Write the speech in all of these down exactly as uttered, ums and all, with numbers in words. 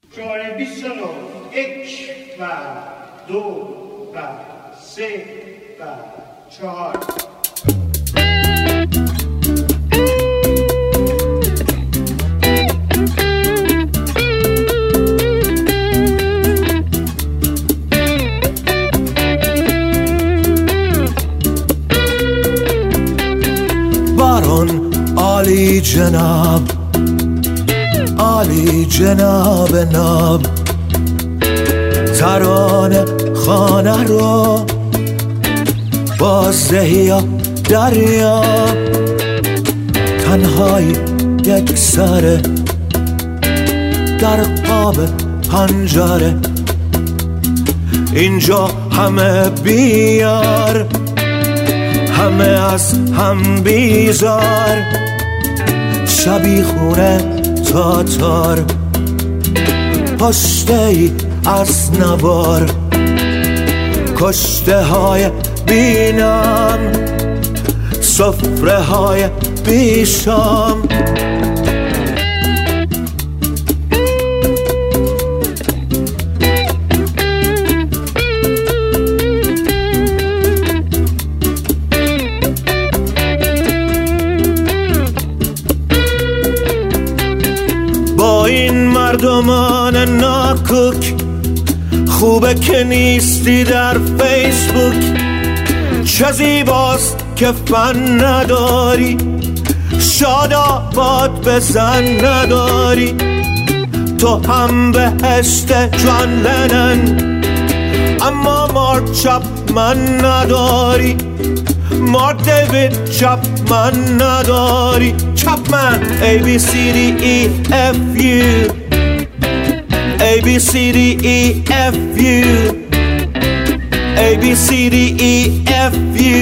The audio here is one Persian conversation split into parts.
شماره بیست و نه یک و دو و سه و چهار. بارون عالی جناب، عالی جناب ناب، ترانه خانه رو بازدهی دریا، تنهایی یک سره در قاب پنجره، اینجا همه بیار، همه از هم بیزار، شبیخونه تاتار، پشته ای از نوار، کشته های بینم، سفره های بیشام. با این مردمان ناکوک خوبه که نیستی در فیسبوک، چه زیباست که فن نداری، شاد آباد بزن نداری، تو هم بهشت جان لنن اما مارک چپمن نداری، مارک دیوید چپمن نداری. چپمن A B C D E F U A B C D E F U A B C D E F U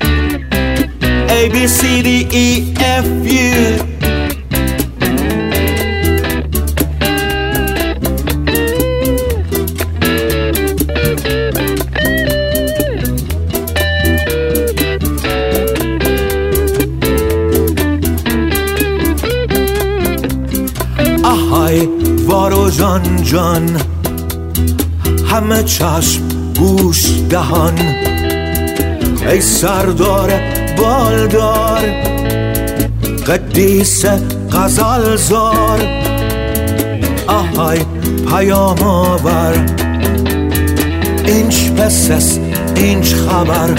A B C D E F U. آهای وارو جان جان، همه چشم گوش دهان، ای سردار بالدار قدیس غزلزار، آهای پیام آور، اینچ پسس اینچ خبر،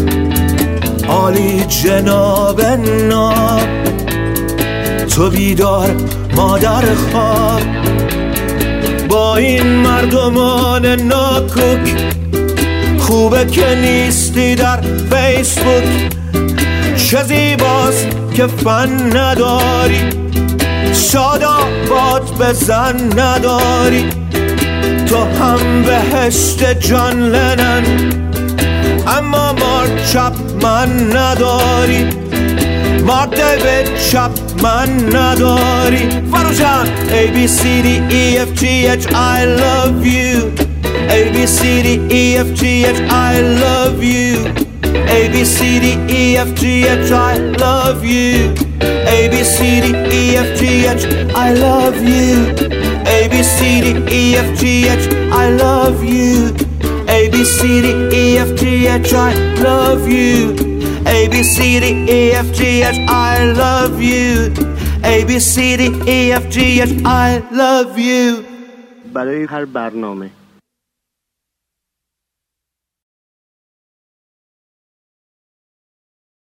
عالی جناب ناب، تو بیدار مادر خواب. با این مردمان ناکوک خوبه که نیستی در فیسبوک، چه زیباست که فن نداری، شاد آباد بزن نداری، تو هم بهشت جان لنن اما مارک چپمن نداری، مارک دیوید چپمن نداری. فارو جان A B C D E F G H I love you A B C D E F G H I love you A B C D E F G H I love you A B C D E F G H I love you A B C D E F G H I love you A B C D E F G H I love you A B C D E F G H I love you A B C D E F G H I love you. برای هر برنامه